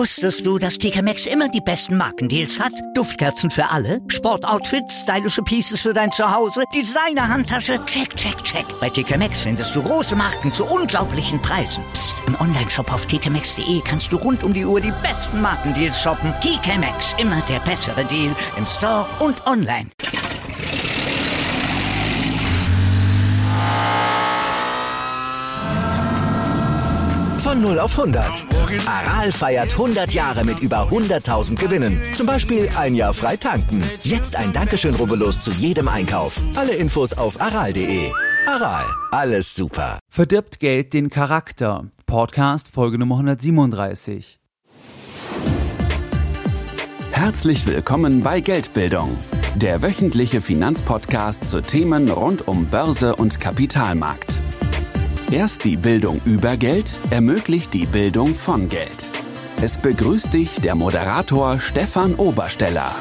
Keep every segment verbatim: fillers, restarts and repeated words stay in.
Wusstest du, dass T K Maxx immer die besten Markendeals hat? Duftkerzen für alle, Sportoutfits, stylische Pieces für dein Zuhause, Designer-Handtasche, check, check, check. Bei T K Maxx findest du große Marken zu unglaublichen Preisen. Psst. Im Onlineshop auf t k maxx punkt d e kannst du rund um die Uhr die besten Markendeals shoppen. T K Maxx, immer der bessere Deal im Store und online. Von null auf hundert. Aral feiert hundert Jahre mit über hunderttausend Gewinnen. Zum Beispiel ein Jahr frei tanken. Jetzt ein Dankeschön, rubbellos zu jedem Einkauf. Alle Infos auf aral punkt de. Aral, alles super. Verdirbt Geld den Charakter? Podcast Folge Nummer hundertsiebenunddreißig. Herzlich willkommen bei Geldbildung, der wöchentliche Finanzpodcast zu Themen rund um Börse und Kapitalmarkt. Erst die Bildung über Geld ermöglicht die Bildung von Geld. Es begrüßt dich der Moderator Stefan Obersteller.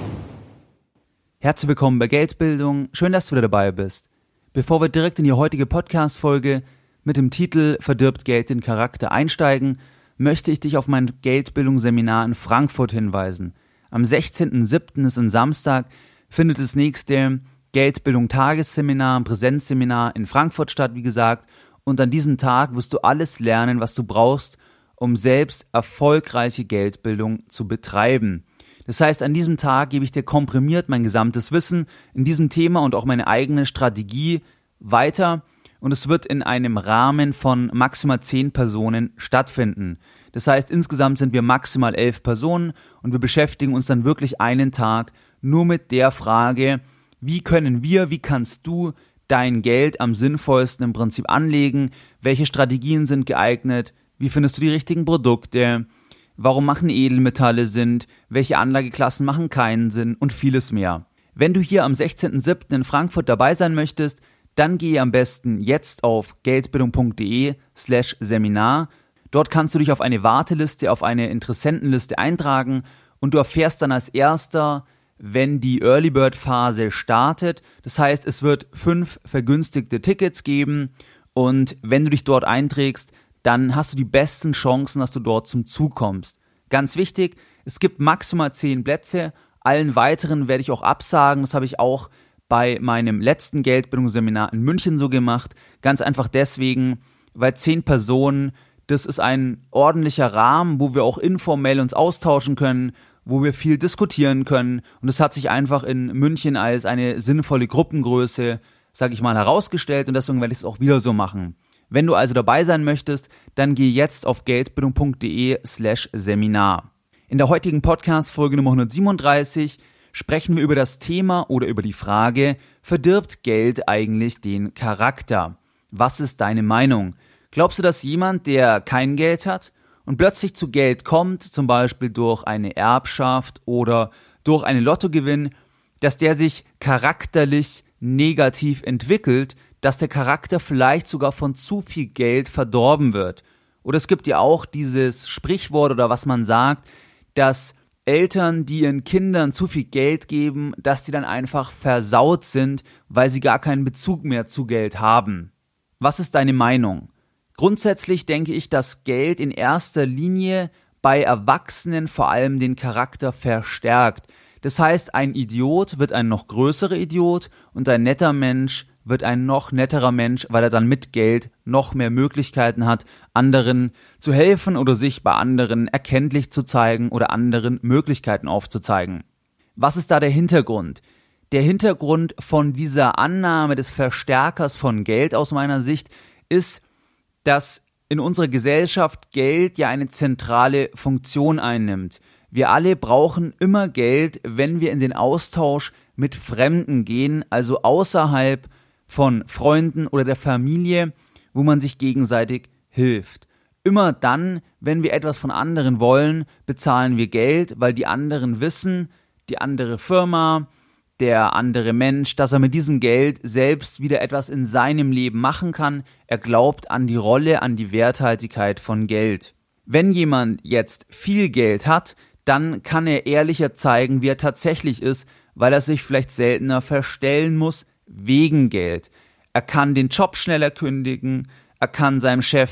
Herzlich willkommen bei Geldbildung. Schön, dass du wieder dabei bist. Bevor wir direkt in die heutige Podcast-Folge mit dem Titel Verdirbt Geld den Charakter einsteigen, möchte ich dich auf mein Geldbildungsseminar in Frankfurt hinweisen. Am sechzehnten siebten ist ein Samstag, findet das nächste Geldbildung-Tagesseminar, ein Präsenzseminar in Frankfurt statt, wie gesagt. Und an diesem Tag wirst du alles lernen, was du brauchst, um selbst erfolgreiche Geldbildung zu betreiben. Das heißt, an diesem Tag gebe ich dir komprimiert mein gesamtes Wissen in diesem Thema und auch meine eigene Strategie weiter. Und es wird in einem Rahmen von maximal zehn Personen stattfinden. Das heißt, insgesamt sind wir maximal elf Personen und wir beschäftigen uns dann wirklich einen Tag nur mit der Frage, wie können wir, wie kannst du dein Geld am sinnvollsten im Prinzip anlegen, welche Strategien sind geeignet, wie findest du die richtigen Produkte, warum machen Edelmetalle Sinn, welche Anlageklassen machen keinen Sinn und vieles mehr. Wenn du hier am sechzehnten siebten in Frankfurt dabei sein möchtest, dann gehe am besten jetzt auf geldbildung.de slash Seminar. Dort kannst du dich auf eine Warteliste, auf eine Interessentenliste eintragen und du erfährst dann als erster, wenn die Early Bird Phase startet. Das heißt, es wird fünf vergünstigte Tickets geben und wenn du dich dort einträgst, dann hast du die besten Chancen, dass du dort zum Zug kommst. Ganz wichtig, es gibt maximal zehn Plätze, allen weiteren werde ich auch absagen. Das habe ich auch bei meinem letzten Geldbildungsseminar in München so gemacht. Ganz einfach deswegen, weil zehn Personen, das ist ein ordentlicher Rahmen, wo wir auch informell uns austauschen können, wo wir viel diskutieren können und es hat sich einfach in München als eine sinnvolle Gruppengröße, sage ich mal, herausgestellt und deswegen werde ich es auch wieder so machen. Wenn du also dabei sein möchtest, dann geh jetzt auf geldbildung.de slash Seminar. In der heutigen Podcast-Folge Nummer hundertsiebenunddreißig sprechen wir über das Thema oder über die Frage, verdirbt Geld eigentlich den Charakter? Was ist deine Meinung? Glaubst du, dass jemand, der kein Geld hat und plötzlich zu Geld kommt, zum Beispiel durch eine Erbschaft oder durch einen Lottogewinn, dass der sich charakterlich negativ entwickelt, dass der Charakter vielleicht sogar von zu viel Geld verdorben wird? Oder es gibt ja auch dieses Sprichwort oder was man sagt, dass Eltern, die ihren Kindern zu viel Geld geben, dass die dann einfach versaut sind, weil sie gar keinen Bezug mehr zu Geld haben. Was ist deine Meinung? Grundsätzlich denke ich, dass Geld in erster Linie bei Erwachsenen vor allem den Charakter verstärkt. Das heißt, ein Idiot wird ein noch größerer Idiot und ein netter Mensch wird ein noch netterer Mensch, weil er dann mit Geld noch mehr Möglichkeiten hat, anderen zu helfen oder sich bei anderen erkenntlich zu zeigen oder anderen Möglichkeiten aufzuzeigen. Was ist da der Hintergrund? Der Hintergrund von dieser Annahme des Verstärkers von Geld aus meiner Sicht ist, dass in unserer Gesellschaft Geld ja eine zentrale Funktion einnimmt. Wir alle brauchen immer Geld, wenn wir in den Austausch mit Fremden gehen, also außerhalb von Freunden oder der Familie, wo man sich gegenseitig hilft. Immer dann, wenn wir etwas von anderen wollen, bezahlen wir Geld, weil die anderen wissen, die andere Firma, der andere Mensch, dass er mit diesem Geld selbst wieder etwas in seinem Leben machen kann. Er glaubt an die Rolle, an die Werthaltigkeit von Geld. Wenn jemand jetzt viel Geld hat, dann kann er ehrlicher zeigen, wie er tatsächlich ist, weil er sich vielleicht seltener verstellen muss wegen Geld. Er kann den Job schneller kündigen, er kann seinem Chef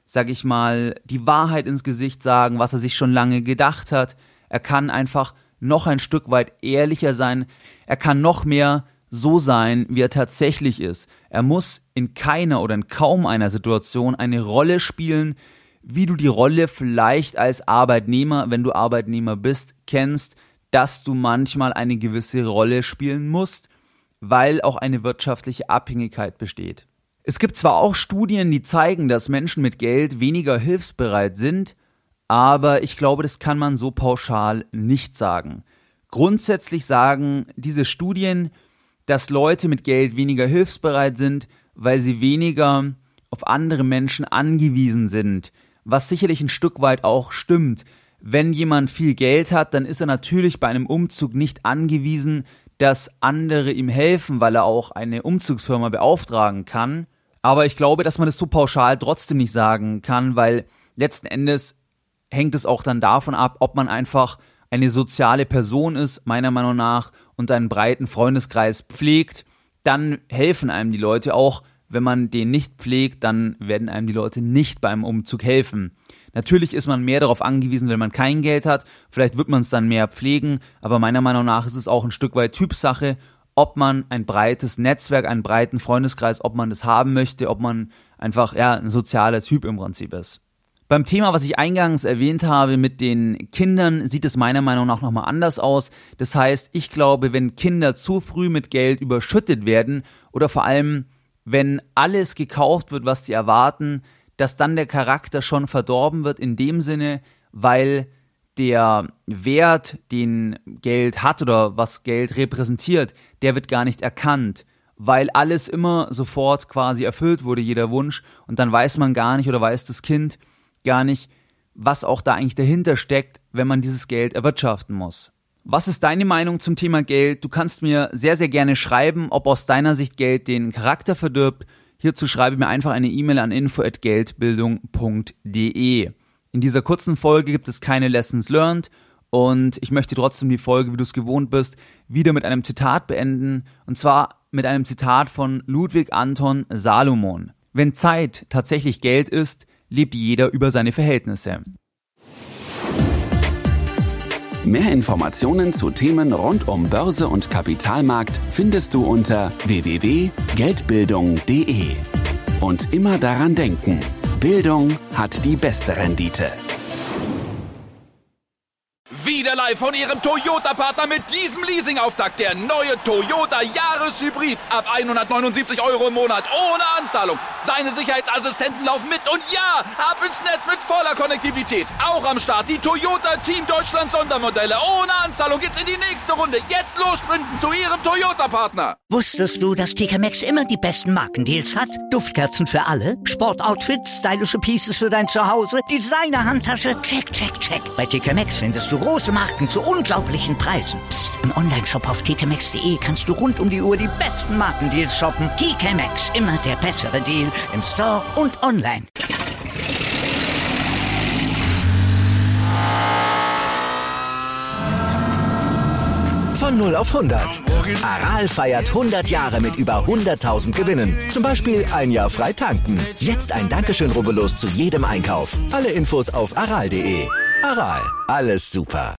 sag ich mal, die Wahrheit ins Gesicht sagen, was er sich schon lange gedacht hat. Er kann einfach noch ein Stück weit ehrlicher sein. Er kann noch mehr so sein, wie er tatsächlich ist. Er muss in keiner oder in kaum einer Situation eine Rolle spielen, wie du die Rolle vielleicht als Arbeitnehmer, wenn du Arbeitnehmer bist, kennst, dass du manchmal eine gewisse Rolle spielen musst, weil auch eine wirtschaftliche Abhängigkeit besteht. Es gibt zwar auch Studien, die zeigen, dass Menschen mit Geld weniger hilfsbereit sind, aber ich glaube, das kann man so pauschal nicht sagen. Grundsätzlich sagen diese Studien, dass Leute mit Geld weniger hilfsbereit sind, weil sie weniger auf andere Menschen angewiesen sind, was sicherlich ein Stück weit auch stimmt. Wenn jemand viel Geld hat, dann ist er natürlich bei einem Umzug nicht angewiesen, dass andere ihm helfen, weil er auch eine Umzugsfirma beauftragen kann. Aber ich glaube, dass man das so pauschal trotzdem nicht sagen kann, weil letzten Endes hängt es auch dann davon ab, ob man einfach eine soziale Person ist, meiner Meinung nach, und einen breiten Freundeskreis pflegt. Dann helfen einem die Leute auch. Wenn man den nicht pflegt, dann werden einem die Leute nicht beim Umzug helfen. Natürlich ist man mehr darauf angewiesen, wenn man kein Geld hat. Vielleicht wird man es dann mehr pflegen, aber meiner Meinung nach ist es auch ein Stück weit Typsache, ob man ein breites Netzwerk, einen breiten Freundeskreis, ob man das haben möchte, ob man einfach ja ein sozialer Typ im Prinzip ist. Beim Thema, was ich eingangs erwähnt habe mit den Kindern, sieht es meiner Meinung nach nochmal anders aus. Das heißt, ich glaube, wenn Kinder zu früh mit Geld überschüttet werden oder vor allem, wenn alles gekauft wird, was sie erwarten, dass dann der Charakter schon verdorben wird in dem Sinne, weil der Wert, den Geld hat oder was Geld repräsentiert, der wird gar nicht erkannt, weil alles immer sofort quasi erfüllt wurde, jeder Wunsch, und dann weiß man gar nicht oder weiß das Kind gar nicht, was auch da eigentlich dahinter steckt, wenn man dieses Geld erwirtschaften muss. Was ist deine Meinung zum Thema Geld? Du kannst mir sehr, sehr gerne schreiben, ob aus deiner Sicht Geld den Charakter verdirbt. Hierzu schreibe mir einfach eine E-Mail an info at geldbildung punkt de. In dieser kurzen Folge gibt es keine Lessons learned und ich möchte trotzdem die Folge, wie du es gewohnt bist, wieder mit einem Zitat beenden, und zwar mit einem Zitat von Ludwig Anton Salomon. Wenn Zeit tatsächlich Geld ist, lebt jeder über seine Verhältnisse. Mehr Informationen zu Themen rund um Börse und Kapitalmarkt findest du unter w w w punkt geldbildung punkt de. Und immer daran denken, Bildung hat die beste Rendite. Wieder live von Ihrem Toyota-Partner mit diesem Leasing-Auftakt. Der neue Toyota Jahreshybrid. Ab hundertneunundsiebzig Euro im Monat. Ohne Anzahlung. Seine Sicherheitsassistenten laufen mit. Und ja, ab ins Netz mit voller Konnektivität. Auch am Start die Toyota Team Deutschland Sondermodelle. Ohne Anzahlung geht's in die nächste Runde. Jetzt los sprinten zu Ihrem Toyota-Partner. Wusstest du, dass T K Maxx immer die besten Markendeals hat? Duftkerzen für alle, Sportoutfits, stylische Pieces für dein Zuhause, Designer-Handtasche, check, check, check. Bei T K Maxx findest du große Marken zu unglaublichen Preisen. Psst. Im Onlineshop auf t k maxx punkt de kannst du rund um die Uhr die besten Markendeals shoppen. T K Maxx, immer der bessere Deal im Store und online. Von null auf hundert. Aral feiert hundert Jahre mit über hunderttausend Gewinnen. Zum Beispiel ein Jahr frei tanken. Jetzt ein Dankeschön, rubbellos zu jedem Einkauf. Alle Infos auf aral punkt de. Aral, alles super.